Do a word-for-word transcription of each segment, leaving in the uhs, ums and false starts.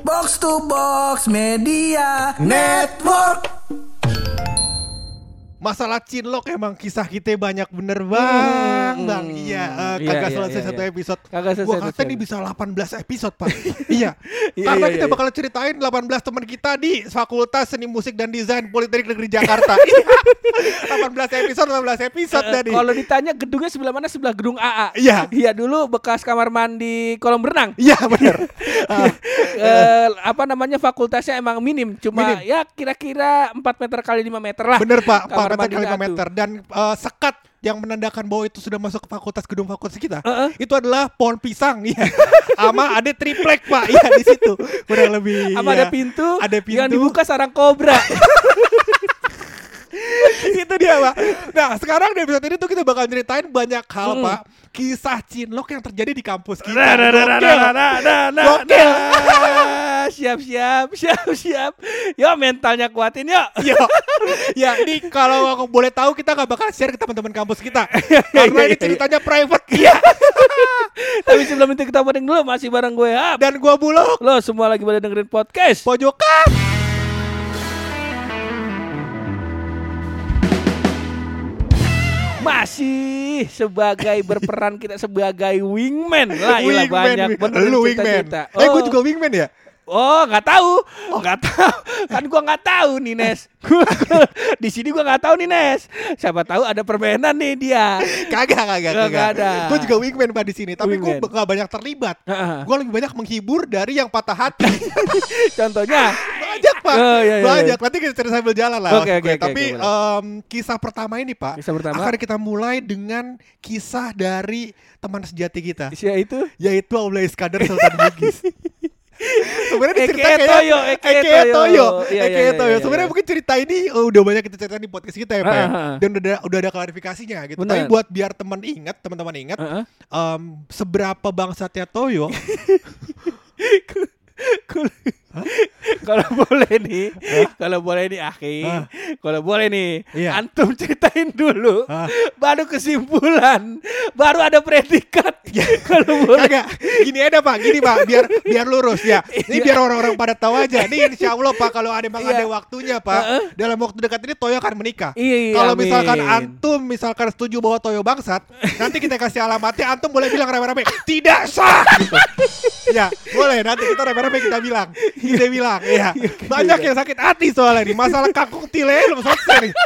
Box to Box Media Network. Masalah cinlok emang kisah kita banyak bener bang, hmm, bang. Iya, uh, iya kagak iya, selesai iya, satu iya. episode. Kagak selesai Gua satu kata episode. nih bisa delapan belas episode pak. Iya, Iya, karena iya, kita iya, bakal ceritain delapan belas teman kita di Fakultas Seni Musik dan Desain Politeknik Negeri Jakarta. delapan belas episode, delapan belas episode Eh, tadi. Kalau ditanya gedungnya sebelah mana? Sebelah gedung A A. Iya. Iya, dulu bekas kamar mandi kolam renang. Iya bener. Uh, Eh, apa namanya, fakultasnya emang minim, cuma Minim. ya kira-kira empat meter kali lima meter lah. bener pak, Kamar empat meter mandi kali lima satu. meter dan uh, sekat yang menandakan bahwa itu sudah masuk ke fakultas gedung fakultas kita. Uh-uh. Itu adalah pohon pisang, ya. Ama ada triplek pak, ya di situ kurang lebih. Apa ya. ada pintu? Ada pintu. Yang dibuka sarang kobra. Itu dia pak. Nah sekarang di episode ini tuh kita bakal ceritain banyak hal Hmm. pak, kisah cinlok yang terjadi di kampus kita. Nah, nah, nah, nah, Gokil. nah, nah, nah, nah, Gokil. nah. Siap, siap, siap, siap. Yo, mentalnya kuatin yuk. Yo, ya ini kalau aku boleh tahu kita nggak bakal share ke teman-teman kampus kita karena ini ceritanya private. Iya. Tapi sebelum itu kita banding dulu, masih bareng gue Hap. Dan gua Bulog Lo semua lagi pada dengerin podcast Pojokan. masih sebagai berperan kita sebagai wingman lah, ilah banyak bener Lu cerita wingman. kita. Eh gua juga wingman ya. Oh, nggak tahu, nggak tahu, kan gua nggak tahu nih Nes. Di sini gua nggak tahu nih Nes. Siapa tahu ada permainan nih dia. Kagak, kagak, Nggak kagak. ada. Gue juga wingman pak di sini, tapi gue Wingman. gak banyak terlibat. Heeh. Gue lebih banyak menghibur dari yang patah hati. Contohnya, Banyak pak, Oh, iya, iya, banyak. iya. Nanti kita cerita sambil jalan lah. Oke, maksud oke, gue. oke, Tapi oke, boleh. em, kisah pertama ini pak, Kisah pertama. akan kita mulai dengan kisah dari teman sejati kita, Sia itu yaitu Aula Iskandar Sultan Bugis. Sebenarnya Eke diceritakan Toyo, Eke Eke Toyo. Toyo, Iya, Eke iya, Toyo. iya, Sebenarnya iya. mungkin cerita ini oh, udah banyak kita cerita di podcast kita ya Pak ya. Ah, ah, ah. Dan udah ada, udah ada klarifikasinya gitu. Benar. Tapi buat biar teman ingat, teman-teman ingat, Heeh. em, seberapa bangsatnya Toyo. Kalau boleh nih, kalau boleh nih Akhi, Hah? kalau boleh nih, Iya. antum ceritain dulu, Hah? baru kesimpulan, baru ada predikat. Kalau boleh. Kagak, gini aja Pak, gini Pak, biar biar lurus ya. Ini Iya. biar orang-orang pada tahu aja. Ini insya Allah Pak, kalau ada memang Iya. ada waktunya Pak, Heeh. dalam waktu dekat ini Toyo akan menikah. Iya, iya, Kalau amin. misalkan antum misalkan setuju bahwa Toyo bangsat, nanti kita kasih alamatnya, antum boleh bilang rame-rame tidak sah. Gitu. Ya, boleh nanti kita rame-rame kita bilang, kita bilang, ya banyak yang sakit hati soalnya nih, masalah kangkung tile belum selesai nih.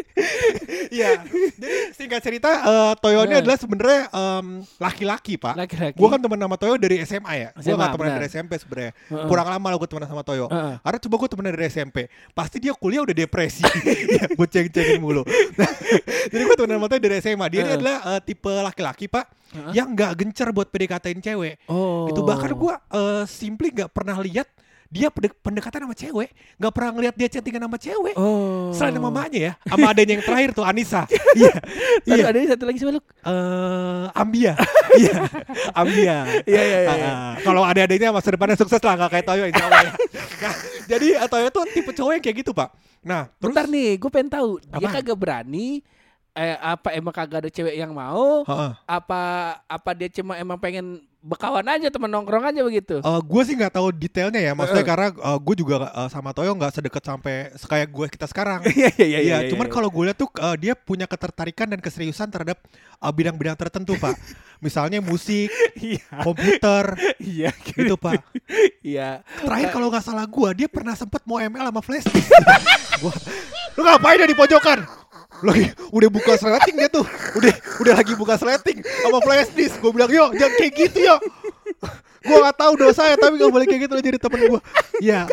Iya, jadi singkat cerita, uh, Toyo ini Nah. adalah sebenarnya em, laki-laki Pak. Laki-laki. Gue kan teman sama Toyo dari S M A ya. Gue S M A, gak temenan benar. dari S M P sebenarnya. Heeh. Kurang lama lah gue temenan sama Toyo. Heeh. Karena coba gue temenan dari S M P. Pasti dia kuliah udah depresi. Ya, gue ceng-cengin mulu. Nah, jadi gue temenan sama Toyo dari S M A. Dia ini Heeh. adalah uh, tipe laki-laki Pak, Heeh. yang gak gencar buat P D K T-in cewek. Oh. Itu bahkan gue uh, simply gak pernah lihat dia pende- pendekatan sama cewek. Gak pernah ngeliat dia chattingan sama cewek. Oh. Selain sama mamanya ya, sama adanya yang terakhir tuh Anissa. Iya. Tadi Iya. ada ini satu lagi siapa lu? Eh, Ambia. Iya. Ambia. Iya, iya, iya. Ah, kalau ada adanya masa depannya sukses lah, gak kayak Toyo insya Allah ya. Nah, jadi eh, Toyo tuh tipe cowok yang kayak gitu Pak. Nah terus Bentar nih, gue pengen tahu dia Apaan? kagak berani. Eh, apa emang kagak ada cewek yang mau? Heeh. Apa apa dia cuma emang pengen bekawan aja, teman nongkrong aja begitu? Eh, gue sih nggak tahu detailnya ya, maksudnya Heeh. karena eh, gue juga eh, sama Toyo nggak sedekat sampai kayak gue kita sekarang. Iya iya Iya, cuman kalau gue lihat tuh eh, dia punya ketertarikan dan keseriusan terhadap eh, bidang-bidang tertentu Pak. Misalnya musik, komputer, iya gitu Pak. iya. Terakhir kalau nggak salah gue, dia pernah sempet mau M L sama flash disk. Gua, lu ngapain dia di pojokan? Lagi udah buka sleting dia tuh, udah udah lagi buka sleting sama flash disk. Gue bilang yo jangan kayak gitu yo. Gue nggak tahu dosa ya, tapi gak boleh kayak gitu, lo jadi temen gue. Ya.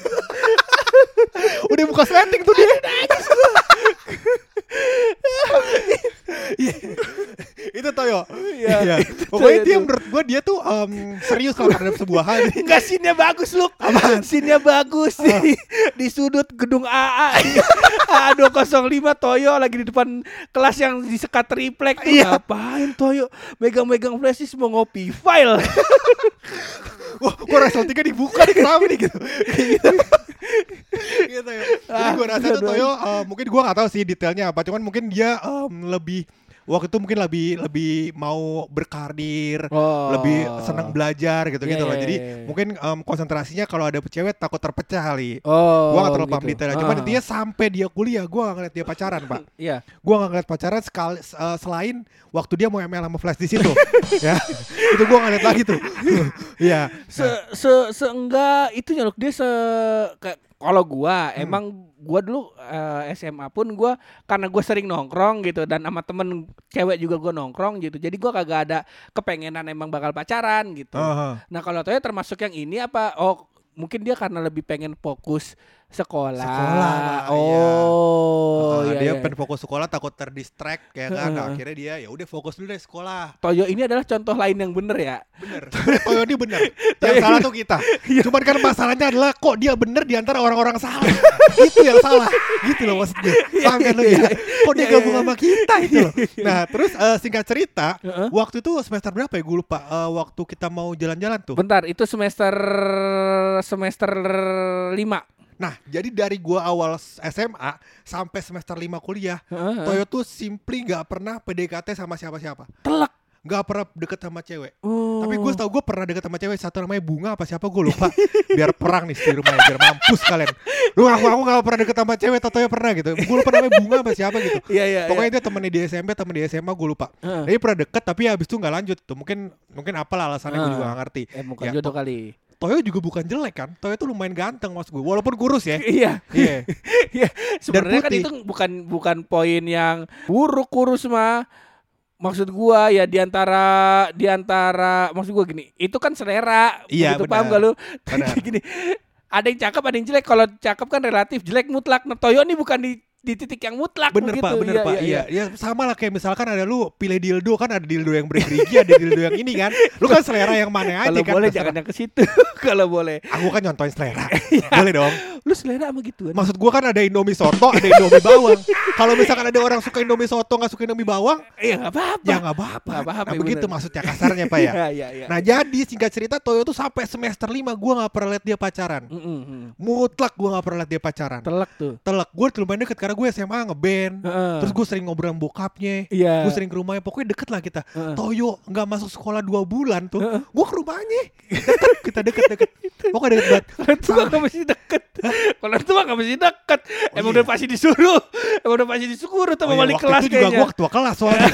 Udah buka sleting tuh dia. Iya. Itu Toyo. Iya. Iya. Pokoknya dia menurut gue dia tuh em, serius lah terhadap sebuah hal. Enggak, scene-nya bagus lu. Apaan? Scene-nya bagus di, di sudut gedung A A. A A dua nol lima Toyo lagi di depan kelas yang disekat triplek tuh. Iya. Ngapain Toyo megang-megang flash disk mau ngopi file. Wah, kok resletingnya dibuka nih, kenapa nih gitu. Gitu. Gitu ya. Jadi gue rasa tuh Toyo uh, mungkin gue gak tahu sih detailnya apa, cuman mungkin dia um, lebih waktu itu mungkin lebih lebih mau berkarir, Oh. lebih senang belajar gitu-gitu Iya, loh. iya, Jadi iya. mungkin em, konsentrasinya kalau ada cewek takut terpecah kali. Oh. Gua gak terlalu paham gitu. detailnya. Cuman Ah. intinya sampai dia kuliah gua gak ngeliat dia pacaran, Pak. Iya. Gua gak ngeliat pacaran sekali eh, selain waktu dia mau M L sama Flash di situ. Ya. Itu gua gak liat lagi tuh. Iya. Se se seenggak itu nyolok dia se kayak kalau gua Hmm. emang gua dulu eh, S M A pun gua karena gua sering nongkrong gitu dan sama temen cewek juga gua nongkrong gitu. Jadi gua kagak ada kepengenan emang bakal pacaran gitu. Aha. Nah, kalau Toyo termasuk yang ini apa oh mungkin dia karena lebih pengen fokus sekolah. Sekolah, Pak, Oh, Ah, iya, dia iya. pengen fokus sekolah takut terdistract ya kan. Nah, Heeh. akhirnya dia ya udah fokus dulu deh sekolah. Toyo ini adalah contoh lain yang bener ya. Bener. Sebenarnya Toyo ini bener. Yang salah tuh kita. Cuman kan masalahnya adalah kok dia bener di antara orang-orang salah. Itu yang salah. Gitu loh maksudnya. Paham kan lo ya? Kok dia Iya, gabung iya. sama kita itu loh. Nah terus eh, singkat cerita. Heeh. Waktu itu semester berapa ya? Gue lupa. Eh, waktu kita mau jalan-jalan tuh. Bentar, itu semester semester lima. Nah jadi dari gua awal S M A sampai semester lima kuliah. Heeh. Toyo tuh simply gak pernah P D K T sama siapa-siapa. Telak. Gak pernah deket sama cewek. Oh. Tapi gue tau gue pernah deket sama cewek. Satu namanya Bunga apa siapa gue lupa. Biar perang nih di rumahnya. Biar mampus kalian. Lu aku aku gak pernah deket sama cewek. Tau-tau pernah gitu. Gue lupa namanya Bunga apa siapa gitu. Iya, iya, Pokoknya iya. itu temennya di S M P, temen di S M A gue lupa. Heeh. Dia pernah deket tapi habis itu gak lanjut tuh. Mungkin mungkin apalah alasannya gue Ah. juga gak ngerti. Eh bukan Ya, jodoh kali. Toyo juga bukan jelek kan. Toyo tuh lumayan ganteng maksud gue. Walaupun kurus ya. Iya. Iya. Iya. Sebenarnya kan putih. itu bukan bukan poin yang buruk kurus mah. Maksud gua ya diantara diantara maksud gua gini, itu kan selera. Iya, Begitu, benar. paham gak lu? Benar. Gini. Ada yang cakep, ada yang jelek. Kalau cakep kan relatif, jelek mutlak. Nah, Toyo nih bukan di di titik yang mutlak Bener begitu. pak, bener Iya, pak, iya, iya. iya. Ya sama lah kayak misalkan ada lu pilih dildo kan ada dildo yang bergerigi, ada dildo yang ini kan. Lu kan selera yang mana aja Kalau kan. boleh terserah. jangan yang ke situ. Kalau boleh. Aku kan nyontoin selera. Iya. Boleh dong. Lu selera sama gituan. Maksud gua kan ada Indomie soto, ada Indomie bawang. Kalau misalkan ada orang suka Indomie soto nggak suka Indomie bawang, Iya enggak apa-apa. ya nggak apa-apa. Nggak apa-apa, Nah, ya begitu bener. maksudnya kasarnya pak ya. Iya, iya, iya. Nah jadi singkat cerita Toyo tuh sampai semester lima gua nggak pernah lihat dia pacaran. Mm, mm, mm. Mutlak gua nggak pernah lihat dia pacaran. Telak tuh. Telak gue lumayan deket karena gue S M A ngeband. Heeh. Terus gue sering ngobrol sama bokapnya. Iya. Gue sering ke rumahnya. Pokoknya deket lah kita. Heeh. Toyo nggak masuk sekolah dua bulan tuh. Heeh. Gue ke rumahnya. Deket, kita deket-deket. Pokoknya deket banget. Kalau tua gak mesti deket. Kalau tua gak mesti deket. Emang iya. udah pasti disuruh. Emang udah pasti disuruh sama Oh iya, wali waktu kelas itu juga kayaknya. gue ketua kelas soalnya.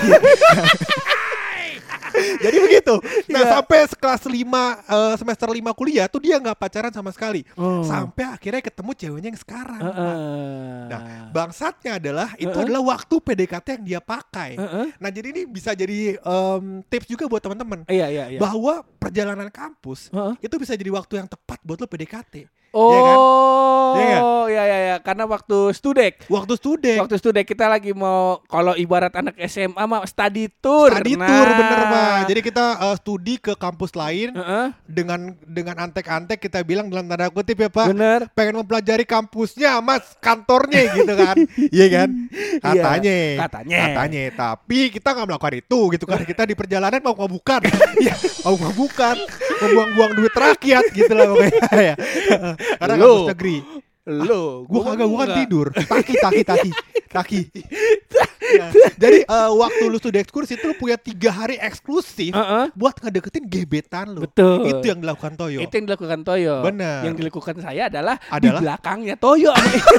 Jadi begitu. Nah Iya. sampai kelas lima eh, semester lima kuliah tuh dia nggak pacaran sama sekali. Oh. Sampai akhirnya ketemu ceweknya yang sekarang. Heeh. Nah bangsatnya adalah itu Heeh. adalah waktu P D K T yang dia pakai. Heeh. Nah jadi ini bisa jadi em, tips juga buat teman-teman. Iya, iya, iya. Bahwa perjalanan kampus Heeh. itu bisa jadi waktu yang tepat buat lo P D K T. Oh, Iya kan? Iya nggak? iya, iya, iya. Karena waktu studek. Waktu student. Waktu studek kita lagi mau, kalau ibarat anak S M A mah study tour. Study Nah. tour bener Pak. Jadi kita uh, studi ke kampus lain Heeh. dengan dengan antek-antek kita bilang dalam tanda kutip ya Pak. Bener. Pengen mempelajari kampusnya mas kantornya gitu kan. Iya kan? Katanya. Iya, katanya. Katanya. Tapi kita nggak melakukan itu gitu kan. Kita di perjalanan mau ngabukan. Iya, mau ngabukan. Membuang-buang duit rakyat gitu lah pokoknya ya. Karena Lu. kampus negeri. Lo, Gua kagak, gua kan tidur. Taki, taki, taki, taki. Nah, jadi eh, waktu lu studi ekskursi itu lu punya tiga hari eksklusif Heeh. buat ngedeketin gebetan lu. Betul. Itu yang dilakukan Toyo. Itu yang dilakukan Toyo. Bener. Yang dilakukan saya adalah, Adalah? di belakangnya Toyo.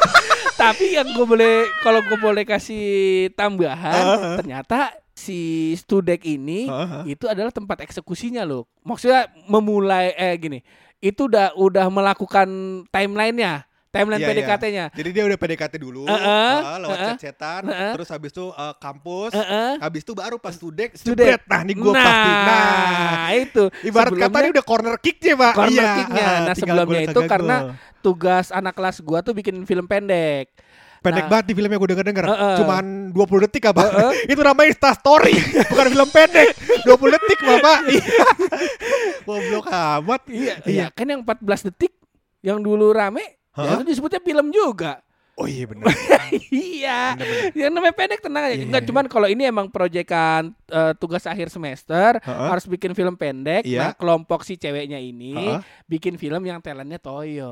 Tapi yang gue boleh, kalau gue boleh kasih tambahan, Uh-huh. ternyata si Studek ini Uh-huh. itu adalah tempat eksekusinya loh. Maksudnya memulai eh gini, itu udah udah melakukan timelinenya, timeline Iya, P D K T-nya. Jadi dia udah P D K T dulu, Uh-uh, ah, lewat uh-uh, chat-chatan, uh-uh. terus habis itu eh, kampus, Heeh. habis itu baru pas studek, Studek. jebret. Nah, ini gua nah, pasti. Nah, itu. ibarat kata Sebelumnya- ini udah corner kick-nya, Pak. corner Iya, kick-nya. ah, Nah, tinggal sebelumnya gol itu kagak karena gol. tugas anak kelas gua tuh bikin film pendek. Pendek Nah, banget di filmnya gue denger-denger. Uh-uh. Cuman dua puluh detik apa? Uh-uh. Itu namanya Insta Story, bukan film pendek. dua puluh detik, Bapak. Iya. Goblok amat. Iya, iya, kan yang empat belas detik yang dulu rame, ya Hah? itu disebutnya film juga. Oh iya benar. Iya. Bener-bener. Yang namanya pendek tenang aja. Iya, Enggak iya. cuman kalau ini emang proyekan eh, tugas akhir semester Heeh. harus bikin film pendek. Iya. Nah, kelompok si ceweknya ini Heeh. bikin film yang talentnya Toyo.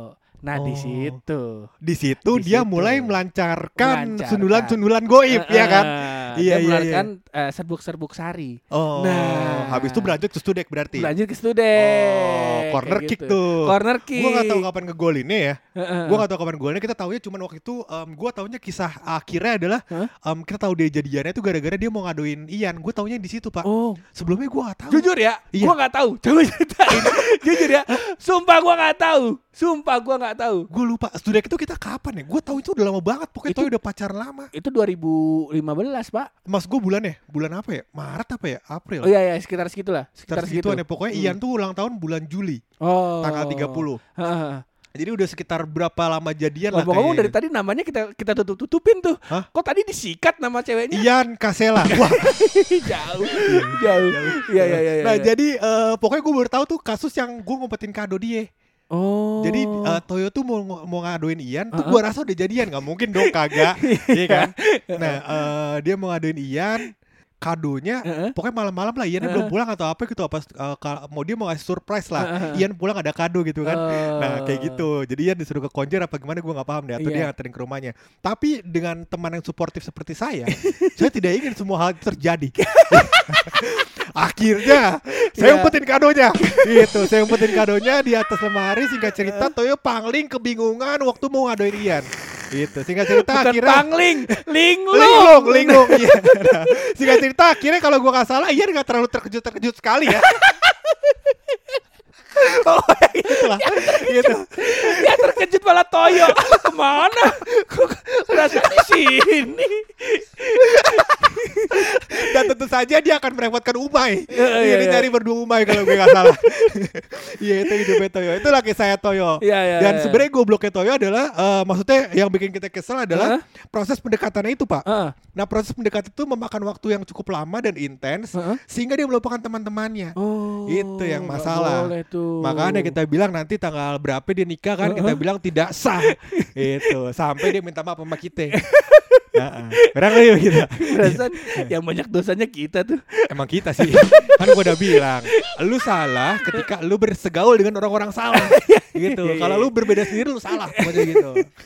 Nah di Oh. situ. Di situ Di dia situ. mulai melancarkan Melancarkan. sundulan-sundulan goib, ya kan? Eh, Iya, dia iya, mengeluarkan eh, serbuk-serbuk sari. Oh, Nah. habis itu berlanjut ke studek berarti. Lanjut ke studek. Oh, corner kayak kick gitu. tuh. Corner kick. Gue gak tahu kapan ngegolinnya ya. Heeh. Gue gak tahu kapan golnya. Kita taunya cuma waktu itu um, gue taunya kisah akhirnya adalah Hah? um, kita tahu dia jadiannya tuh gara-gara dia mau ngaduin Ian. Gue taunya di situ, Pak. Oh, Sebelumnya gue gak tahu. jujur ya, Iya. gua nggak tahu. Coba ceritain. Jujur ya, sumpah gua nggak tahu. Sumpah gua nggak tahu. Gue lupa. Studek itu kita kapan ya? Gue tahu itu udah lama banget. Pokoknya Itu- Toyo udah pacaran lama. Itu dua ribu lima belas, Pak. Mas gue bulan ya? Bulan apa ya? Maret apa ya? April. Oh iya ya, sekitar segitulah. Sekitar Sekitar segitu. segituan ya. Pokoknya Hmm. Ian tuh ulang tahun bulan Juli. Oh. Tanggal tiga puluh. Heeh. Jadi udah sekitar berapa lama jadian lah Ngomong-ngomong dari kayaknya. tadi namanya kita kita tutup-tutupin tuh. Hah? Kok tadi disikat nama ceweknya? Ian Kasela. Wah. jauh, jauh. Iya iya iya. Nah iya. jadi eh, pokoknya gue baru tahu tuh kasus yang gue ngumpetin kado dia. oh. Jadi eh, Toyo tuh mau mau ngaduin Ian tuh Uh-uh. gue rasa udah jadian, nggak mungkin dong kagak, iya kan? Nah eh, dia mau ngaduin Ian, kadonya Heeh. pokoknya malam-malam lah Ian Uh-uh. belum pulang atau apa gitu, apa eh, ka- mau dia mau ngasih surprise lah, Uh-uh. Ian pulang ada kado gitu kan? Oh. Nah kayak gitu, jadi Ian disuruh ke konjer apa gimana gue nggak paham deh, atau Iya. dia nganterin ke rumahnya. Tapi dengan teman yang suportif seperti saya, saya tidak ingin semua hal itu terjadi. Akhirnya saya Iya. umpetin kadonya, gitu. Saya umpetin kadonya di atas lemari. Singkat cerita, Toyo pangling kebingungan waktu mau ngadoin Ian. Gitu. Singkat cerita Bukan akhirnya pangling, linglung. linglung, linglung. Iya. Nah, singkat cerita akhirnya kalau gua nggak salah, Ian nggak terlalu terkejut-terkejut sekali ya. Oh, gitu lah. Gitu. Ya terkejut malah Toyo. Kemana? Kok rasanya di sini? Dan tentu saja dia akan merepotkan Umay. Iya, Iya, iya, dia iya. nyari berdua Umay kalau gue nggak salah. Iya, itu hidupnya Toyo. Itulah kisah saya Toyo. Iya, iya, Dan iya. sebenarnya gobloknya Toyo adalah eh, maksudnya yang bikin kita kesel adalah Hah? proses pendekatannya itu, Pak. Heeh. Nah, proses pendekatan itu memakan waktu yang cukup lama dan intens Heeh. sehingga dia melupakan teman-temannya. Oh, Itu yang nggak masalah. boleh tuh. Makanya kita bilang nanti tanggal berapa dia nikah kan, kita Heeh. bilang tidak sah. Itu sampai dia minta maaf sama kita. Heeh. Berang ayo kita. Perasaan yang banyak dosanya kita tuh. Emang kita sih. Kan gua udah bilang, lu salah ketika lu bersegaul dengan orang-orang salah. Gitu. Iya, iya, Kalau iya. lu berbeda sendiri lu salah, pokoknya gitu.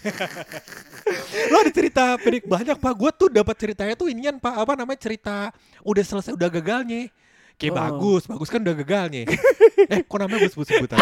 Lu ada cerita pedik banyak, Pak. Gua tuh dapat ceritanya tuh inian, Pak, apa namanya, cerita udah selesai udah gagalnya. Kayak Oh. bagus, bagus kan udah gagalnya. Eh, kok namanya gue sebut-sebutan?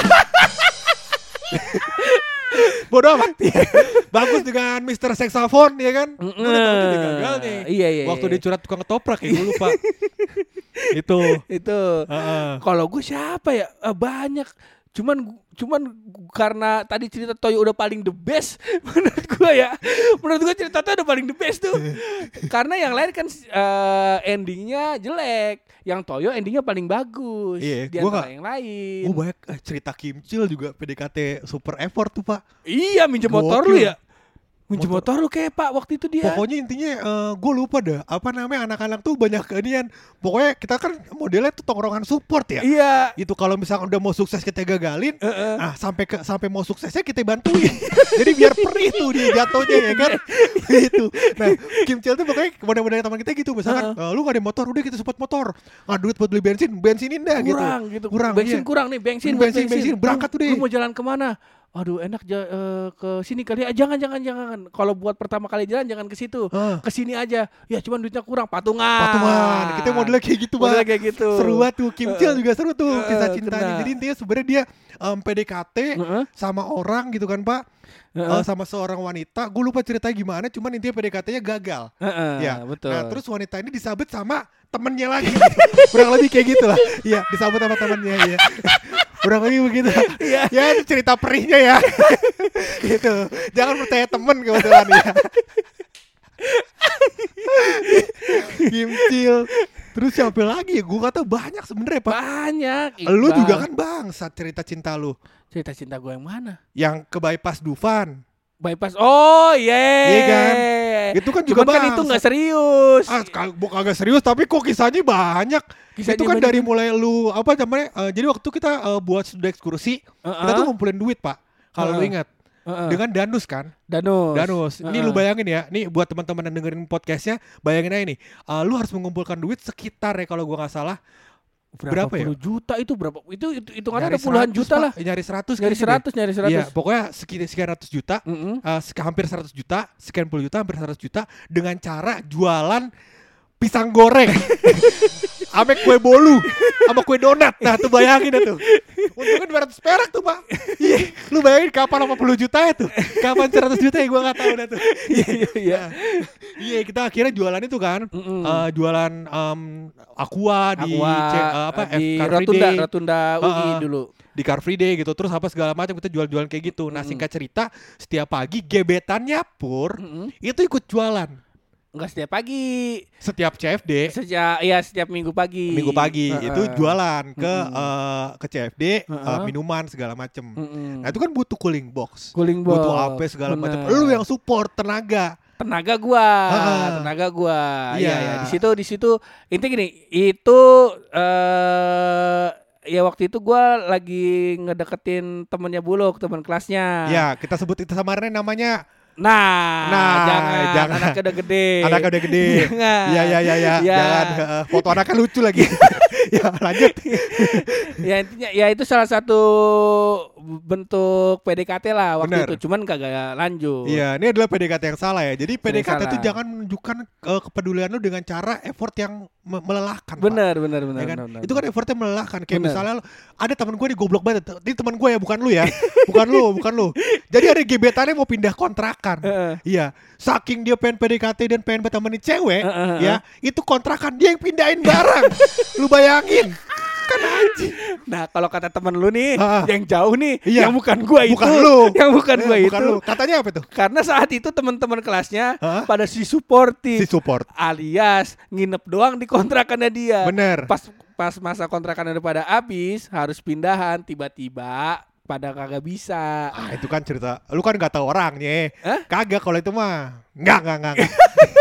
Bodoh amat. Bagus dengan mister Saxophone ya kan? Lu udah tahu dia gagal nih. Iya iya. Waktu iya. dia curhat tukang ketoprak ya, gue lupa. Itu. itu. Heeh. Kalau gue siapa ya? Eh, banyak. Cuman cuman karena tadi cerita Toyo udah paling the best menurut gue ya. Menurut gue cerita Toyo udah paling the best tuh. Karena yang lain kan eh, endingnya jelek. Yang Toyo endingnya paling bagus. Iya, di gua antara nggak- yang lain. Gue banyak eh, cerita Kimcil juga P D K T super effort tuh, Pak. Iya, minjem motor Gokil. lu ya. Minjem motor lu kayak Pak waktu itu dia. Pokoknya intinya gue lupa dah apa namanya, anak-anak tuh banyak keinian. Pokoknya kita kan modelnya tuh tongkrongan support ya. Iya. Itu kalau misalkan udah mau sukses kita gagalin, Heeh. ah sampai ke sampai mau suksesnya kita bantuin. Jadi biar perih tuh dia jatuhnya ya kan. Itu. Nah, Kim Chil tuh pokoknya model-model teman kita gitu, misalkan Heeh. "Eh, lu gak ada motor, udah kita support motor. Nggak duit buat beli bensin, bensinin dah gitu. Kurang gitu. Kurang, bensin iya. kurang nih, bensin, Bensin, buat bensin, berangkat tuh deh. Lu mau jalan kemana? Aduh, enak ja- eh, ke sini kali. Ah, jangan jangan jangan. Kalau buat pertama kali jalan jangan ke situ. Ah. Ke sini aja. Ya cuman duitnya kurang, patungan. Patungan. Kita modelnya kayak gitu, Bang. Modelnya kayak gitu. Seru banget tuh. Kim Chil Heeh. juga seru tuh kisah Heeh, cintanya. kena. Jadi intinya sebenarnya dia em, P D K T Heeh. sama orang gitu kan, Pak. Heeh. Eh, sama seorang wanita. Gue lupa ceritanya gimana, cuman intinya P D K T-nya gagal. Heeh, Ya, betul. Nah, terus wanita ini disabet sama temennya lagi. Kurang lebih kayak gitu lah. Iya, disabet sama temennya ya. Kurang lebih begitu. Iya. Ya, itu cerita perihnya ya. Gitu. Jangan percaya temen kebetulan ya. Kimcil. Terus siapa lagi ya? Gue kata banyak sebenarnya, Pak. Banyak. Lu Iqbal. juga kan bangsat cerita cinta lu. Cerita cinta gue yang mana? Yang ke bypass Dufan. Bypass. Oh, iya. Iya kan? Itu kan juga Cuman kan bangsat. itu nggak serius. Ah, kag- bukan agak serius, tapi kok kisahnya banyak. Kisahnya itu kan banyak. dari mulai lu apa namanya? eh, jadi waktu kita eh, buat studi ekskursi, Heeh. kita tuh ngumpulin duit, Pak. Kalau lu Heeh. ingat, Heeh. dengan danus kan? Danus. Danus. Ini Heeh. lu bayangin ya. Nih buat teman-teman yang dengerin podcastnya, bayangin aja nih. eh, lu harus mengumpulkan duit sekitar ya kalau gua nggak salah berapa, Berapa ya? puluh juta itu berapa? Itu itu hitungannya ada Nyari puluhan seratus, juta Pak. lah. Nyari seratus Nyari kayaknya seratus, nyari deh. seratus. Iya, pokoknya sekian sekian ratus juta, Mm-mm. uh, sek- hampir seratus juta, sekian puluh juta, hampir seratus juta dengan cara jualan pisang goreng. Ame kue bolu sama kue donat. Nah, tuh bayangin tuh. Untungnya dua ratus perak tuh, Pak. Iya, lu bayangin kapan delapan puluh juta ya tuh. Kapan seratus juta ya gua enggak tahu dah tuh. Iya iya iya. Iya, kita akhirnya jualan itu kan. Mm-mm. Uh, jualan um, Aqua di Aqua, C- uh, apa di Car Free Rotunda, Day. Rotunda U I Uh-uh. dulu. Di Car Free Day gitu, terus apa segala macam kita jual-jualan kayak gitu. Nah, Mm-mm. singkat cerita, setiap pagi gebetannya Pur Mm-mm. itu ikut jualan. Enggak setiap pagi. Setiap C F D Sejak ya setiap minggu pagi. minggu pagi Heeh. itu jualan ke Mm-mm. eh, ke C F D eh, Heeh. minuman segala macem. Mm-mm. Nah itu kan butuh cooling box, Cooling box. butuh apa segala macam. Bener. Lu yang support tenaga. Tenaga gua, Heeh. tenaga gua. Iya. Iya, ya. Di situ di situ intinya gini, itu eh ya waktu itu gua lagi ngedeketin temennya Buluk, teman kelasnya. Ya kita sebut itu samarannya namanya Nah, Nah, jangan, jangan. anaknya udah gede. anaknya udah gede. Jangan. Iya iya iya ya. Ya. Jangan eh, foto anaknya lucu lagi. Ya lanjut. Ya intinya ya itu salah satu bentuk P D K T lah waktu Bener. itu, cuman kagak lanjut. Iya, ini adalah P D K T yang salah ya. Jadi P D K T itu salah. jangan menunjukkan eh, kepedulian lu dengan cara effort yang me- melelahkan. Pak. Benar, benar, benar. Ya kan? benar, Itu kan effortnya melelahkan. Kayak Bener. misalnya lu- ada teman gue di goblok banget. Ini teman gue ya, bukan lu ya. Bukan lu, bukan lu. Jadi ada gebetannya mau pindah kontrakan. Heeh. Iya. Saking dia pengen P D K T dan pengen berteman cewek, Heeh, ya, itu kontrakan dia yang pindahin barang. Lu bayangin. Kan anjing. Nah, kalau kata temen lu nih, Ah. yang jauh nih, Iya. yang bukan gua itu, Bukan lu. yang bukan gua Eh, itu. bukan lu. Katanya apa tuh? Karena saat itu teman-teman kelasnya Hah? pada si supportive, Si support. alias nginep doang di kontrakannya dia. Bener. Pas pas masa kontrakannya udah pada habis, harus pindahan, tiba-tiba pada kagak bisa. Ah, itu kan cerita. Lu kan gak tahu orangnya. Hah? Kagak kalau itu mah. Enggak, enggak, enggak. enggak.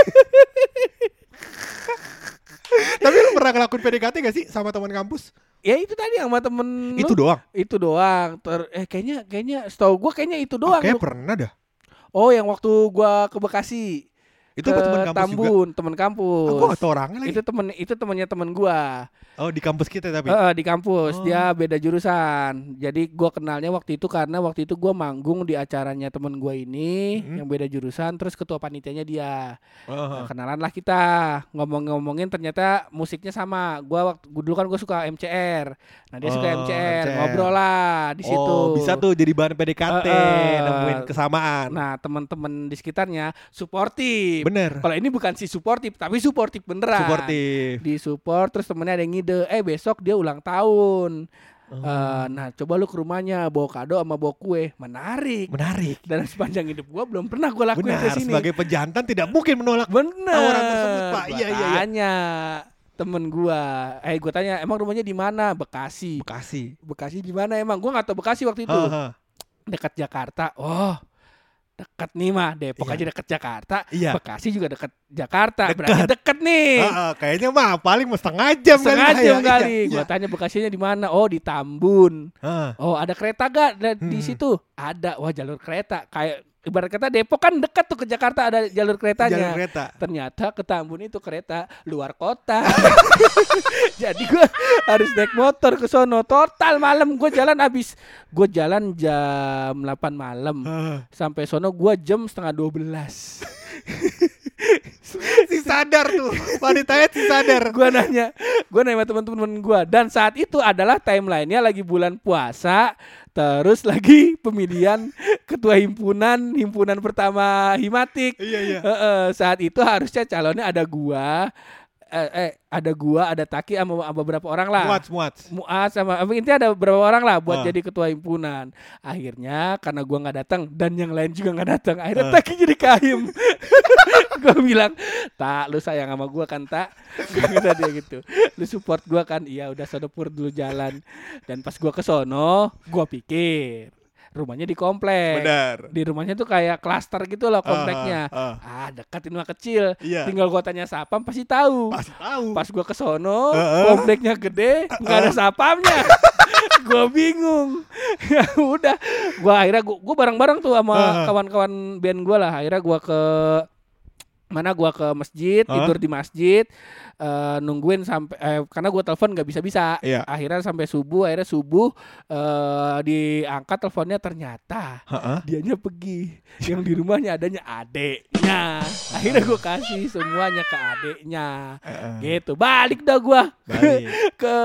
Tapi lu pernah ngelakuin P D K T gak sih sama teman kampus? Ya itu tadi yang sama temen Itu lu. doang. Itu doang. Ter- eh kayaknya kayaknya setahu gua kayaknya itu doang. Kayak Lu. pernah dah. Oh, yang waktu gua ke Bekasi. Itu ke apa teman kampus juga? Tambun, teman kampus. Aku gak tau orangnya lagi. Itu temen itu temennya temen gua. Oh di kampus kita tapi. Heeh, di kampus. Oh. Dia beda jurusan. Jadi gua kenalnya waktu itu karena waktu itu gua manggung di acaranya temen gua ini Hmm. yang beda jurusan, terus ketua panitianya dia. Oh. Nah, kenalan lah kita. Ngomong-ngomongin ternyata musiknya sama. Gua waktu gua dulu kan gua suka M C R. Nah, dia suka Oh, M C R. M C R. Ngobrol lah di situ. Oh bisa tuh jadi bahan P D K T, Eh, eh. nemuin kesamaan. Nah, teman-teman di sekitarnya suportif. Bener. Kalau ini bukan si suportif, tapi suportif beneran. Suportif. Di support, terus temennya ada yang ngide, eh besok dia ulang tahun. Oh. Eh, nah coba lu ke rumahnya bawa kado sama bawa kue, menarik. Menarik. Dan sepanjang hidup gua belum pernah gua lakuin ke Benar. sini. Sebagai pejantan tidak mungkin menolak. Bener. tawaran tersebut, Pak. Iya, iya, iya. Tanya temen gua, eh gua tanya emang rumahnya di mana? Bekasi. Bekasi. Bekasi di mana emang? Gua nggak tahu Bekasi waktu itu. Ha, ha. Dekat Jakarta. Oh, dekat nih mah. Depok Iya. aja dekat Jakarta. Iya. Bekasi juga dekat Jakarta. Dekat. Berarti deket nih. Ha, ha. Kayaknya mah paling mau setengah jam kali. Setengah lah jam ya. kali. Iya, Gua iya. tanya Bekasinya di mana? Oh, di Tambun. Ha. Oh, ada kereta gak da- di Hmm. situ? Ada. Wah, jalur kereta. Kayak ibarat kata Depok kan dekat tuh ke Jakarta, ada jalur keretanya. Jalur kereta. Ternyata ke Tambun itu kereta luar kota. Jadi gua harus naik motor ke sono. Total malam gua jalan habis. Gua jalan jam delapan malam. Ha. Sampai sono gua jam setengah dua belas. Si sadar tuh. Wanitanya si sadar. Gua nanya, gua nanya sama teman-teman gua, dan saat itu adalah timelinenya lagi bulan puasa, terus lagi pemilihan ketua himpunan, himpunan pertama Himatik. Iya iya. Heeh, saat itu harusnya calonnya ada gua, eh, eh ada gua, ada Taki sama, sama beberapa orang lah. Muat muat. Muat sama apa, intinya ada beberapa orang lah buat Ah. jadi ketua himpunan. Akhirnya karena gua nggak datang dan yang lain juga nggak datang, akhirnya Ah. Taki jadi kahim. Gua bilang, "Tak, lu sayang sama gua kan, Tak?" Kata dia gitu. "Lu support gua kan?" "Iya, udah sono Pur dulu jalan." Dan pas gua ke sono, gua pikir rumahnya di komplek. Benar. Di rumahnya tuh kayak klaster gitu loh kompleknya. Ah, Ah, dekat ini mah kecil. Iya. Tinggal gua tanya sapam pasti tahu. Pasti tahu. Pas gua ke sono, Heeh. kompleknya gede, nggak ada sapamnya. Gua bingung. Ya udah, gua akhirnya gua, gua bareng-bareng tuh sama Heeh. kawan-kawan band gua lah. Akhirnya gua ke Mana gua ke masjid, Hah? tidur di masjid, eh, nungguin sampai eh, karena gua telepon nggak bisa-bisa. Iya. Akhirnya sampai subuh, akhirnya subuh eh, diangkat teleponnya, ternyata Heeh. dianya pergi. Yang di rumahnya adanya adeknya. Akhirnya gua kasih semuanya ke adeknya. Heeh. Gitu. Balik dah gua Balik. ke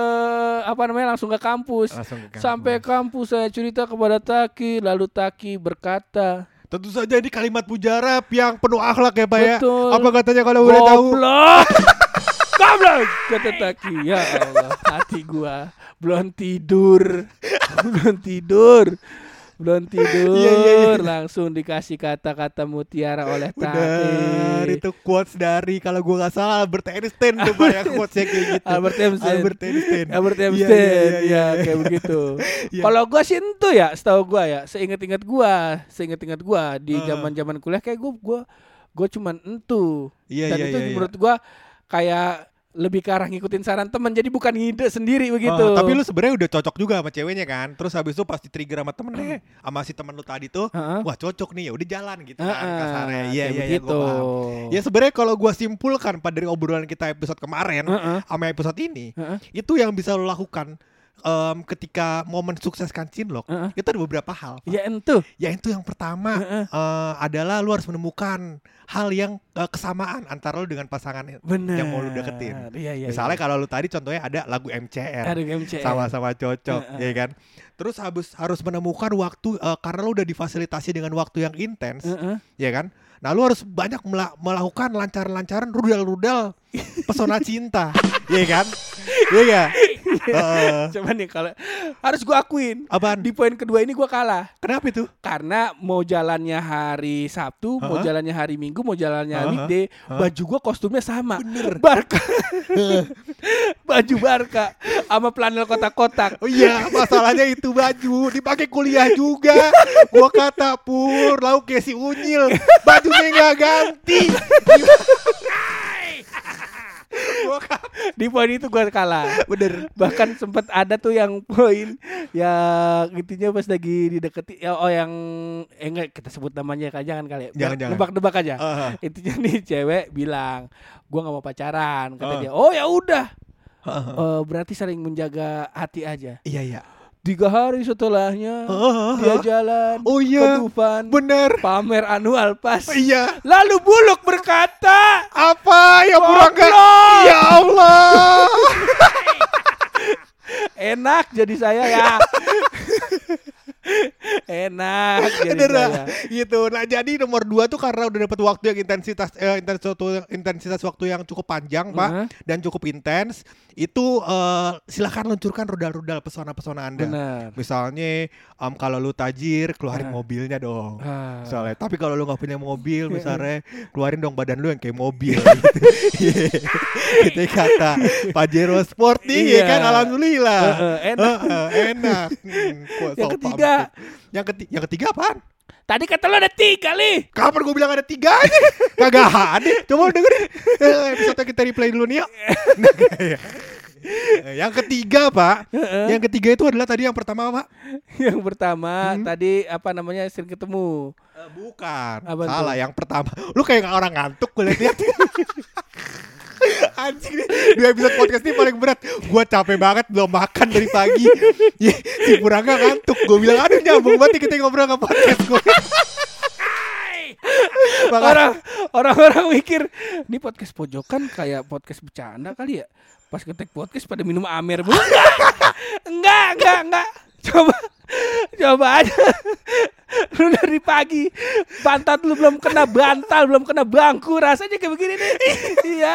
apa namanya langsung ke kampus. Langsung ke kampus. Sampai kampus saya cerita kepada Taki, lalu Taki berkata, Tentu saja ini kalimat mujarab yang penuh akhlak ya Pak ya. Betul. Apa katanya kalau boleh tahu? goblok. Goblok kata Taki. Ya Allah, hati gua belum tidur. belum tidur. Belum tidur. Iya, iya, iya. Langsung dikasih kata-kata mutiara oleh Benar, Taki. itu quotes dari kalau gua nggak salah Albert Einstein tuh Pak yang quotesnya kayak gitu. Albert Einstein. Albert Einstein. Albert Iya, Einstein, iya, iya, ya iya. kayak begitu. Iya. Kalau gua sih itu ya, setahu gua ya, seingat-ingat gua, seingat-ingat gua di Uh. zaman-zaman kuliah kayak gua gua gua cuman entu. Iya, Dan iya, itu iya, iya. menurut gua kayak lebih ke arah ngikutin saran teman, jadi bukan ngide sendiri begitu. Oh, tapi lu sebenarnya udah cocok juga sama ceweknya kan. Terus habis itu pasti trigger sama temen deh, sama si temen lu tadi tuh. Heeh. Wah cocok nih, ya udah jalan gitu kan Heeh, kasarnya. Iya kayak iya iya begitu. gua paham. Ya sebenarnya kalau gua simpulkan pada dari obrolan kita episode kemarin Heeh. sama episode ini, Heeh. itu yang bisa lu lakukan em, ketika momen sukseskan cinlok, Heeh. itu ada beberapa hal. Pak. Ya entu. Ya itu yang pertama Heeh. eh, adalah lu harus menemukan hal yang eh, kesamaan antara lu dengan pasangan Bener. yang mau lu deketin. Iya, iya, Misalnya iya. kalau lu tadi contohnya ada lagu M C R. Ada M C R. Sama-sama cocok, Heeh. ya kan? Terus harus harus menemukan waktu eh, karena lu udah difasilitasi dengan waktu yang intens, Heeh. ya kan? Nah, lu harus banyak mela- melakukan lancaran-lancaran rudal-rudal pesona cinta, ya kan? Iya enggak? Heeh. Cuman nih kalau harus gua akuin, Apaan? di poin kedua ini gua kalah. Kenapa itu? Karena mau jalannya hari Sabtu, mau Heeh. jalannya hari Minggu, mau jalannya Heeh. weekday, Heeh. baju gua kostumnya sama. Bener. Barca. Baju Barca sama flanel kotak-kotak. Oh iya, masalahnya itu baju dipakai kuliah juga. Gua kata Pur, lauk kayak si Unyil, bajunya nggak ganti. Gua kata, Di poin itu gua kalah. bener. Bahkan sempat ada tuh yang poin yang intinya pas lagi dideketi ya, oh yang eh enggak kita sebut namanya kan jangan kali ya. Biar Jangan, jangan. nebak-nebak aja. Uh-huh. Intinya nih cewek bilang, gua nggak mau pacaran, kata Uh. dia. Oh ya udah. Uh-huh. Eh, berarti saling menjaga hati aja. Iya iya. Tiga hari setelahnya Uh-huh. dia jalan Oh ke iya, Dufan, bener. pamer anual pas. Iya. Lalu Buluk berkata, Apa ya Purangga? Goblok. Ya Allah. enak jadi saya ya. Enak jadi Bener saya. lah, gitu. Nah jadi nomor dua tuh karena udah dapat waktu yang intensitas eh, intensitas waktu intensitas waktu yang cukup panjang Pak, Mhm. dan cukup intens. Itu eh, silakan luncurkan rudal-rudal pesona-pesona Anda. Benar. Misalnya em, kalau lu tajir keluarin Ah. mobilnya dong. Ah. Soalnya, tapi kalau lu nggak punya mobil misalnya keluarin dong badan lu yang kayak mobil. Gitu kata Pajero Sport nih ya Iya. kan, alhamdulillah. Heeh, enak. Heeh, enak. Hmm, kok Yang so ketiga. pampu. Yang ketiga, yang ketiga apaan? Tadi kata lo ada tiga Li. Kapan gue bilang ada tiga aja? Kagak ada. Coba lu dengerin Eh, episode kita replay dulu nih yuk. Eh, Yang ketiga Pak, Heeh. yang ketiga itu adalah tadi yang pertama Pak. Yang pertama Hmm. tadi apa namanya sering ketemu. Eh, bukan, Apa salah. tuh? Yang pertama, lu kayak nggak orang ngantuk gue liat. Anjing nih, dua episode podcast ini paling berat. Gua capek banget belum makan dari pagi. Ya, si Purangga ngantuk. Gue bilang aduh nyambung banget nih kita ngobrol ke podcast gue. Orang orang-orang mikir ini podcast pojokan kayak podcast bercanda kali ya. Pas ketek podcast pada minum Amer bu. Enggak, enggak, enggak. Coba coba aja. Lu dari pagi pantat lu belum kena bantal, belum kena bangku, rasanya kayak begini nih. Iya.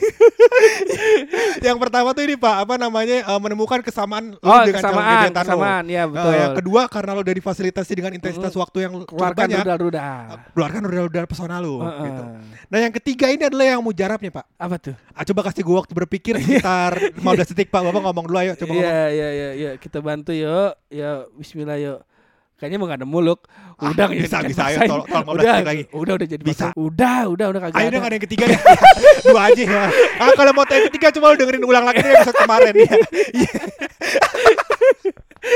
Yang pertama tuh ini Pak, apa namanya eh, menemukan kesamaan lu Oh, dengan calon kesamaan, gebetan lu. kesamaan, ya, Eh, betul. yang kedua karena lu udah difasilitasi dengan intensitas waktu yang cukup Keluarkan banyak, rudal-rudal. keluarkan rudal-rudal pesona lu. Heeh. Gitu. Nah yang ketiga ini adalah yang mujarabnya Pak. Apa tuh? Ah, coba kasih gue waktu berpikir sekitar lima belas detik Pak. Bapak ngomong dulu ayo, coba ngomong. Iya, iya, iya, iya, kita bantu yuk. Ya, bismillah yuk. Kayaknya mau gak ada muluk. Udah Ah, bisa, jangan bisa, ayo, paksain. tolong- tolong lima belas Udah, detik lagi. udah, udah jadi Bisa. paksain. Udah, udah, udah kagak Ayo ada. dong ada yang ketiga deh. Dua aja ya. Ah, kalau mau yang ketiga cuma lu dengerin ulang lagi dari episode kemarin ya. Iya.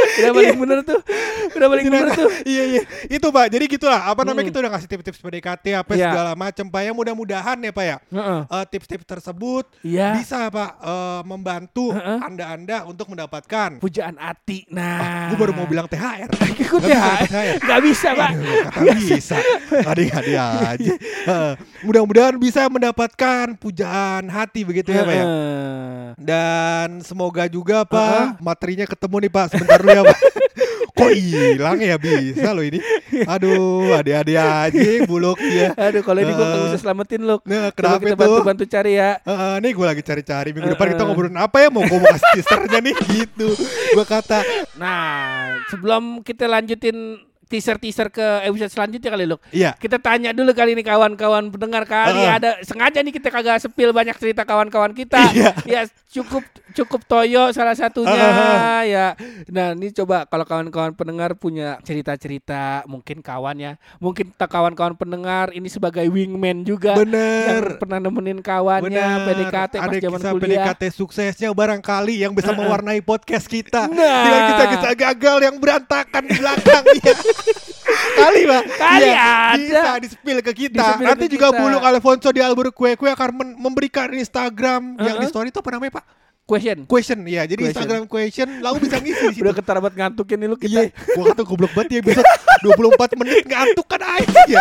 Udah paling bener tuh. Udah paling bener tuh. Iya iya. Itu Pak. Jadi gitulah. Apa namanya Hmm. kita udah ngasih tips-tips P D K T apa Iya. segala macam Pak ya. Mudah-mudahan ya Pak ya. Heeh. eh, tips-tips tersebut Iya. bisa Pak eh, membantu Heeh. Anda-anda untuk mendapatkan. Pujaan hati. Nah. Gue baru mau bilang T H R. Ikut Nggak ya. bisa T H R. Gak bisa, Pak. Aduh, kata bisa. Adik-adik aja. Heeh. Mudah-mudahan bisa mendapatkan pujaan hati begitu ya Pak ya. Heeh. Dan semoga juga Pak materinya ketemu nih Pak. Sebentar dulu ya Pak. Kok hilang ya bisa loh ini. Aduh, adik-adik aja buluk ya. Aduh, kalau ini gue Eh. gak bisa selamatin lo. Nah, Coba kenapa kita itu? bantu-bantu cari ya. Heeh, nih gue lagi cari-cari minggu depan Eh, kita eh. ngobrolin apa ya, mau gue mau kasih teasernya nih gitu. Gue kata, Nah, sebelum kita lanjutin teaser-teaser ke episode selanjutnya kali Luk. iya. Kita tanya dulu kali ini kawan-kawan pendengar kali Uh-uh. ada sengaja nih kita kagak sepil banyak cerita kawan-kawan kita. Iya. Ya cukup cukup Toyo salah satunya Uh-uh. ya. Nah, ini coba kalau kawan-kawan pendengar punya cerita-cerita mungkin kawan ya. Mungkin tak kawan-kawan pendengar ini sebagai wingman juga Bener. yang pernah nemenin kawannya P D K T pas ada zaman kisah P D K kuliah. T suksesnya barangkali yang bisa Uh-uh. mewarnai podcast kita. Nah. Dengan kisah-kisah gagal yang berantakan di belakangnya. Kali Pak. Kali Iya, ada. bisa di-spill ke kita. Di-spill Nanti ke juga kita. Buluk Alfonso di Albur Kue Kue akan men- memberikan Instagram yang Uh-uh. di story itu apa namanya Pak? Question. Question ya. Jadi Question. Instagram question lalu bisa ngisi di situ. Udah ketara banget ngantukin nih lu kita. Iya, gua kata goblok banget ya bisa dua puluh empat menit ngantuk kan aja.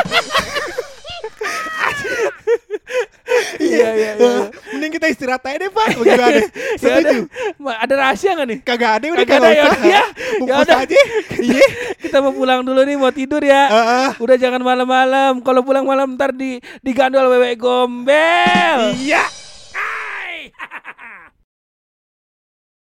Iya, iya, iya. Eh, Mending kita istirahat aja deh Pak. Bagaimana? Ya Setuju? ada, Ma- ada rahasia gak nih? Kagak ada udah Kagak kagak ada, ya usah. udah, ya. Bungkus Ya udah. aja. Iya. Kita mau pulang dulu nih, mau tidur ya. Heeh. Udah jangan malam-malam. Kalau pulang malam ntar di digandol wewe gombel. Iya.